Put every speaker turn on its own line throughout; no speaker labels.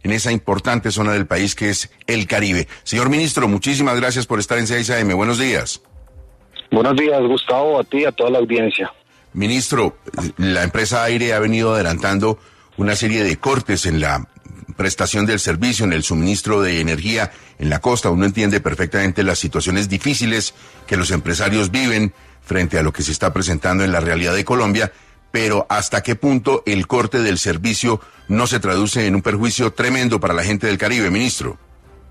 en esa importante zona del país que es el Caribe. Señor ministro, muchísimas gracias por estar en 6 AM. Buenos días.
Buenos días, Gustavo, a ti y a toda la audiencia.
Ministro, la empresa Aire ha venido adelantando una serie de cortes en la prestación del servicio, en el suministro de energía en la costa. Uno entiende perfectamente las situaciones difíciles que los empresarios viven frente a lo que se está presentando en la realidad de Colombia, pero ¿hasta qué punto el corte del servicio no se traduce en un perjuicio tremendo para la gente del Caribe, ministro?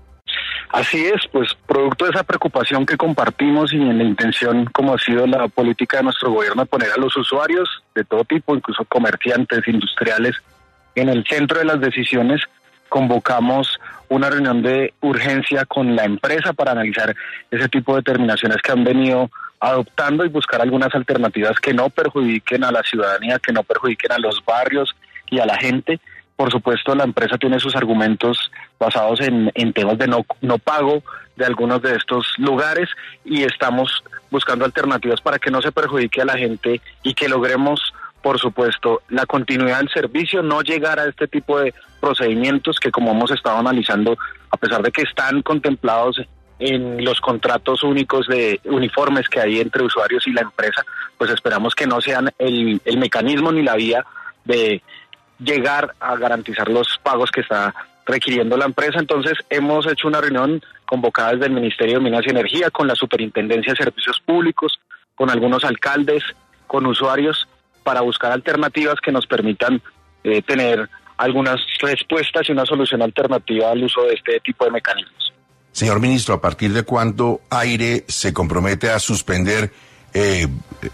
Así es, pues producto de esa preocupación que compartimos y en la intención, como ha sido la política de nuestro gobierno, de poner a los usuarios de todo tipo, incluso comerciantes, industriales, en el centro de las decisiones, convocamos una reunión de urgencia con la empresa para analizar ese tipo de determinaciones que han venido adoptando y buscar algunas alternativas que no perjudiquen a la ciudadanía, que no perjudiquen a los barrios y a la gente. Por supuesto, la empresa tiene sus argumentos basados en temas de no pago de algunos de estos lugares y estamos buscando alternativas para que no se perjudique a la gente y que logremos, por supuesto, la continuidad del servicio, no llegar a este tipo de procedimientos que, como hemos estado analizando, a pesar de que están contemplados en los contratos únicos de uniformes que hay entre usuarios y la empresa, pues esperamos que no sean el mecanismo ni la vía de llegar a garantizar los pagos que está requiriendo la empresa. Entonces hemos hecho una reunión convocada desde el Ministerio de Minas y Energía con la Superintendencia de Servicios Públicos, con algunos alcaldes, con usuarios, para buscar alternativas que nos permitan tener algunas respuestas y una solución alternativa al uso de este tipo de mecanismos.
Señor ministro, ¿a partir de cuándo Aire se compromete a suspender, es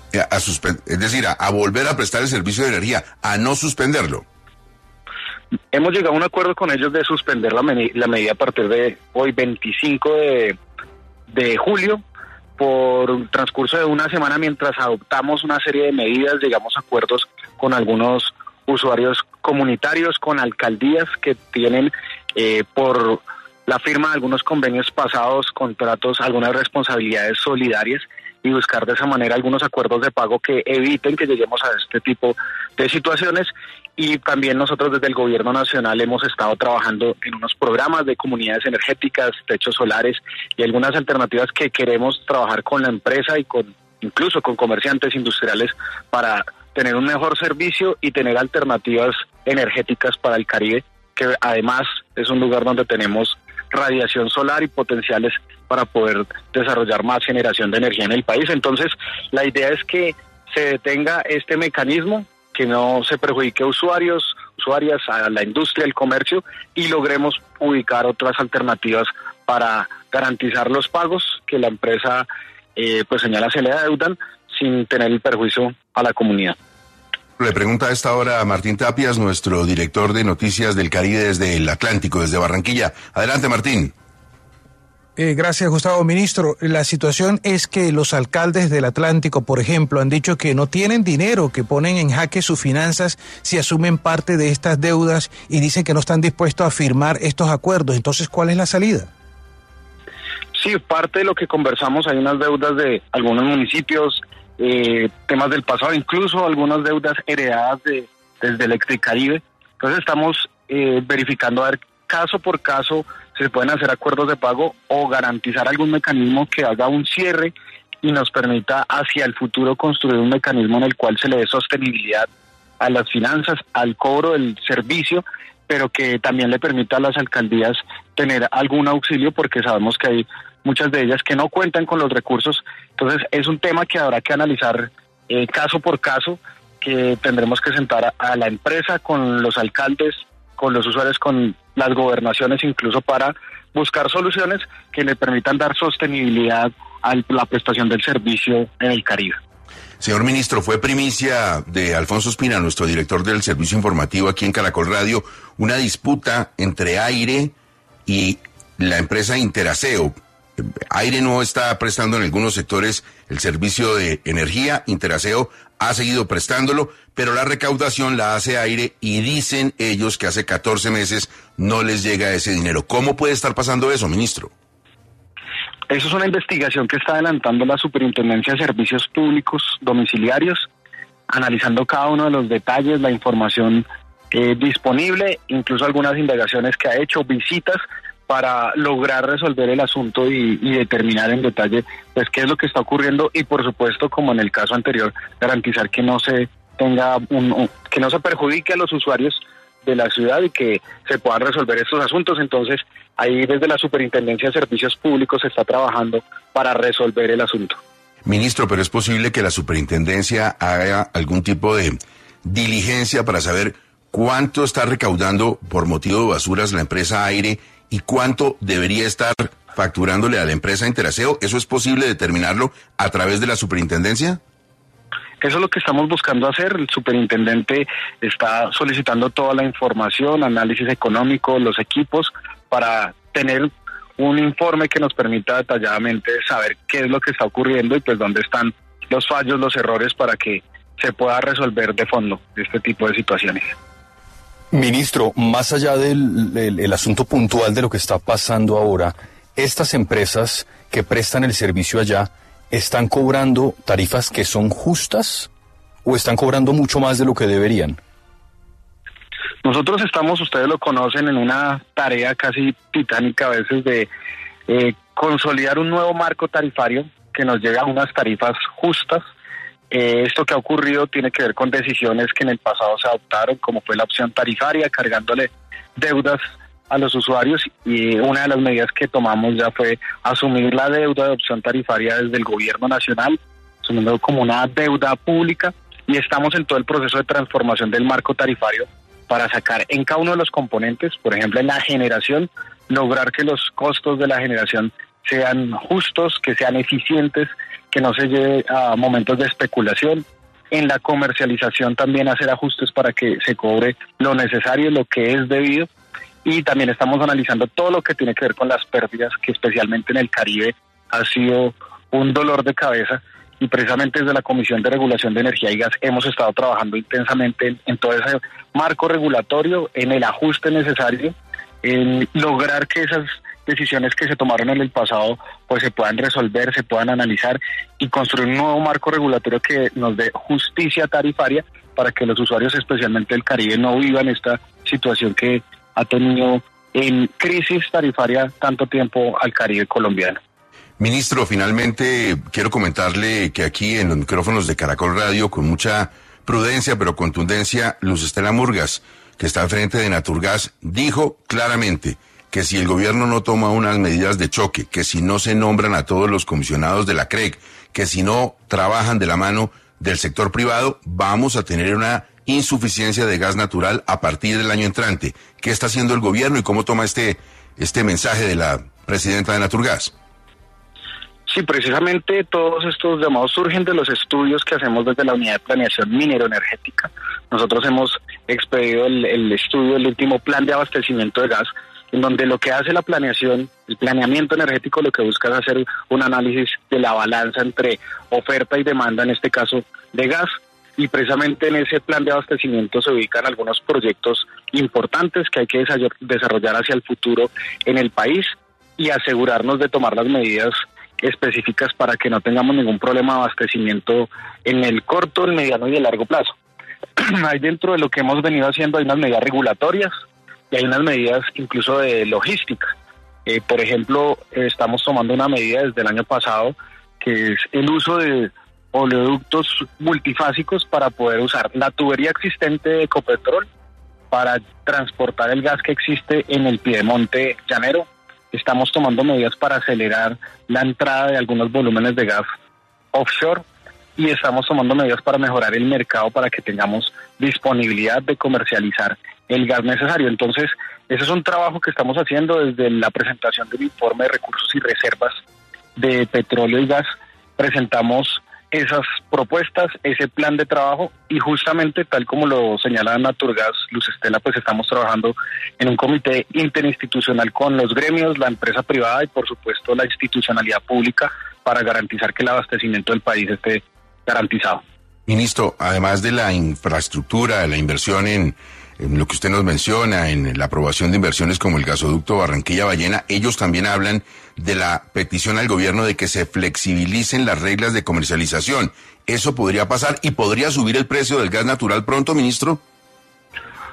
decir, a volver a prestar el servicio de energía, a no suspenderlo?
Hemos llegado a un acuerdo con ellos de suspender la medida a partir de hoy, 25 de julio, por un transcurso de una semana, mientras adoptamos una serie de medidas. Llegamos a acuerdos con algunos usuarios comunitarios, con alcaldías que tienen por la firma de algunos convenios pasados, contratos, algunas responsabilidades solidarias, y buscar de esa manera algunos acuerdos de pago que eviten que lleguemos a este tipo de situaciones. Y también nosotros desde el gobierno nacional hemos estado trabajando en unos programas de comunidades energéticas, techos solares y algunas alternativas que queremos trabajar con la empresa y incluso con comerciantes industriales para tener un mejor servicio y tener alternativas energéticas para el Caribe, que además es un lugar donde tenemos radiación solar y potenciales para poder desarrollar más generación de energía en el país. Entonces, la idea es que se detenga este mecanismo, que no se perjudique a usuarios, usuarias, a la industria, el comercio, y logremos ubicar otras alternativas para garantizar los pagos que la empresa pues señala se le adeudan sin tener el perjuicio a la comunidad.
Le pregunta a esta hora a Martín Tapias, nuestro director de Noticias del Caribe desde el Atlántico, desde Barranquilla. Adelante, Martín.
Gracias, Gustavo. Ministro, la situación es que los alcaldes del Atlántico, por ejemplo, han dicho que no tienen dinero, que ponen en jaque sus finanzas si asumen parte de estas deudas y dicen que no están dispuestos a firmar estos acuerdos. Entonces, ¿cuál es la salida?
Sí, parte de lo que conversamos, hay unas deudas de algunos municipios, temas del pasado, incluso algunas deudas heredadas desde Electricaribe. Entonces estamos verificando a ver caso por caso si se pueden hacer acuerdos de pago o garantizar algún mecanismo que haga un cierre y nos permita hacia el futuro construir un mecanismo en el cual se le dé sostenibilidad a las finanzas, al cobro del servicio, pero que también le permita a las alcaldías tener algún auxilio, porque sabemos que hay muchas de ellas que no cuentan con los recursos. Entonces es un tema que habrá que analizar caso por caso, que tendremos que sentar a la empresa con los alcaldes, con los usuarios, con las gobernaciones, incluso para buscar soluciones que le permitan dar sostenibilidad a la prestación del servicio en el Caribe.
Señor ministro, fue primicia de Alfonso Espina, nuestro director del servicio informativo aquí en Caracol Radio, una disputa entre Aire y la empresa Interaseo. Aire no está prestando en algunos sectores el servicio de energía, Interaseo ha seguido prestándolo, pero la recaudación la hace Aire y dicen ellos que hace 14 meses no les llega ese dinero. ¿Cómo puede estar pasando eso, ministro?
Eso es una investigación que está adelantando la Superintendencia de Servicios Públicos Domiciliarios, analizando cada uno de los detalles, la información disponible, incluso algunas indagaciones que ha hecho, visitas para lograr resolver el asunto y determinar en detalle pues qué es lo que está ocurriendo y por supuesto, como en el caso anterior, garantizar que no se tenga que no se perjudique a los usuarios de la ciudad y que se puedan resolver estos asuntos. Entonces, ahí desde la Superintendencia de Servicios Públicos se está trabajando para resolver el asunto.
Ministro, pero ¿es posible que la superintendencia haga algún tipo de diligencia para saber cuánto está recaudando por motivo de basuras la empresa Aire y cuánto debería estar facturándole a la empresa Interaseo? ¿Eso es posible determinarlo a través de la superintendencia?
Eso es lo que estamos buscando hacer. El superintendente está solicitando toda la información, análisis económico, los equipos, para tener un informe que nos permita detalladamente saber qué es lo que está ocurriendo y pues dónde están los fallos, los errores para que se pueda resolver de fondo este tipo de situaciones.
Ministro, más allá del asunto puntual de lo que está pasando ahora, estas empresas que prestan el servicio allá, ¿están cobrando tarifas que son justas o están cobrando mucho más de lo que deberían?
Nosotros estamos, ustedes lo conocen, en una tarea casi titánica a veces de consolidar un nuevo marco tarifario que nos lleve a unas tarifas justas. Esto que ha ocurrido tiene que ver con decisiones que en el pasado se adoptaron, como fue la opción tarifaria, cargándole deudas a los usuarios, y una de las medidas que tomamos ya fue asumir la deuda de opción tarifaria desde el gobierno nacional, asumiendo como una deuda pública, y estamos en todo el proceso de transformación del marco tarifario para sacar en cada uno de los componentes, por ejemplo en la generación, lograr que los costos de la generación sean justos, que sean eficientes, que no se lleve a momentos de especulación. En la comercialización también hacer ajustes para que se cobre lo necesario, lo que es debido. Y también estamos analizando todo lo que tiene que ver con las pérdidas, que especialmente en el Caribe ha sido un dolor de cabeza. Y precisamente desde la Comisión de Regulación de Energía y Gas hemos estado trabajando intensamente en todo ese marco regulatorio, en el ajuste necesario, en lograr que esas decisiones que se tomaron en el pasado pues se puedan resolver, se puedan analizar y construir un nuevo marco regulatorio que nos dé justicia tarifaria para que los usuarios, especialmente del Caribe, no vivan esta situación que ha tenido en crisis tarifaria tanto tiempo al Caribe colombiano.
Ministro, finalmente quiero comentarle que aquí en los micrófonos de Caracol Radio, con mucha prudencia pero contundencia, Luz Estela Murgas, que está al frente de Naturgas, dijo claramente que si el gobierno no toma unas medidas de choque, que si no se nombran a todos los comisionados de la CREG, que si no trabajan de la mano del sector privado, vamos a tener una insuficiencia de gas natural a partir del año entrante. ¿Qué está haciendo el gobierno y cómo toma este mensaje de la presidenta de Naturgas?
Sí, precisamente todos estos llamados surgen de los estudios que hacemos desde la Unidad de Planeación Minero-Energética. Nosotros hemos expedido el estudio del último plan de abastecimiento de gas, en donde lo que hace la planeación, el planeamiento energético, lo que busca es hacer un análisis de la balanza entre oferta y demanda, en este caso de gas, y precisamente en ese plan de abastecimiento se ubican algunos proyectos importantes que hay que desarrollar hacia el futuro en el país y asegurarnos de tomar las medidas específicas para que no tengamos ningún problema de abastecimiento en el corto, el mediano y el largo plazo. Ahí dentro de lo que hemos venido haciendo hay unas medidas regulatorias y hay unas medidas incluso de logística. Por ejemplo, estamos tomando una medida desde el año pasado que es el uso de oleoductos multifásicos para poder usar la tubería existente de Ecopetrol para transportar el gas que existe en el piedemonte llanero. Estamos tomando medidas para acelerar la entrada de algunos volúmenes de gas offshore y estamos tomando medidas para mejorar el mercado para que tengamos disponibilidad de comercializar el gas necesario. Entonces, ese es un trabajo que estamos haciendo desde la presentación del informe de recursos y reservas de petróleo y gas. Presentamos esas propuestas, ese plan de trabajo y justamente tal como lo señala Naturgas, Luz Estela, pues estamos trabajando en un comité interinstitucional con los gremios, la empresa privada y por supuesto la institucionalidad pública para garantizar que el abastecimiento del país esté garantizado.
Ministro, además de la infraestructura, la inversión en lo que usted nos menciona, en la aprobación de inversiones como el gasoducto Barranquilla-Ballena, ellos también hablan de la petición al gobierno de que se flexibilicen las reglas de comercialización. ¿Eso podría pasar y podría subir el precio del gas natural pronto, ministro?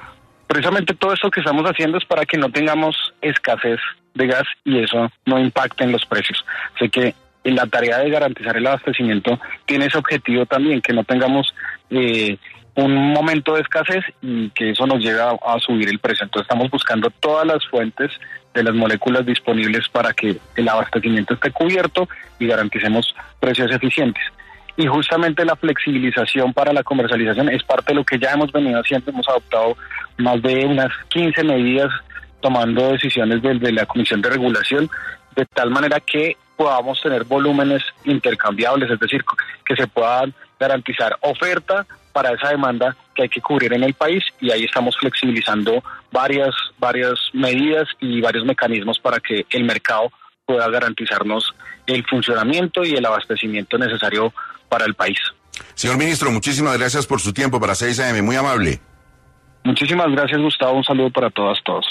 precisamente todo esto que estamos haciendo es para que no tengamos escasez de gas y eso no impacte en los precios. Sé que en la tarea de garantizar el abastecimiento tiene ese objetivo también, que no tengamos un momento de escasez y que eso nos llegue a subir el precio. Entonces estamos buscando todas las fuentes de las moléculas disponibles para que el abastecimiento esté cubierto y garanticemos precios eficientes. Y justamente la flexibilización para la comercialización es parte de lo que ya hemos venido haciendo. Hemos adoptado más de unas 15 medidas tomando decisiones desde la Comisión de Regulación, de tal manera que podamos tener volúmenes intercambiables, es decir, que se pueda garantizar oferta para esa demanda que hay que cubrir en el país, y ahí estamos flexibilizando varias medidas y varios mecanismos para que el mercado pueda garantizarnos el funcionamiento y el abastecimiento necesario para el país.
Señor ministro, muchísimas gracias por su tiempo para 6 AM, muy amable.
Muchísimas gracias, Gustavo, un saludo para todos.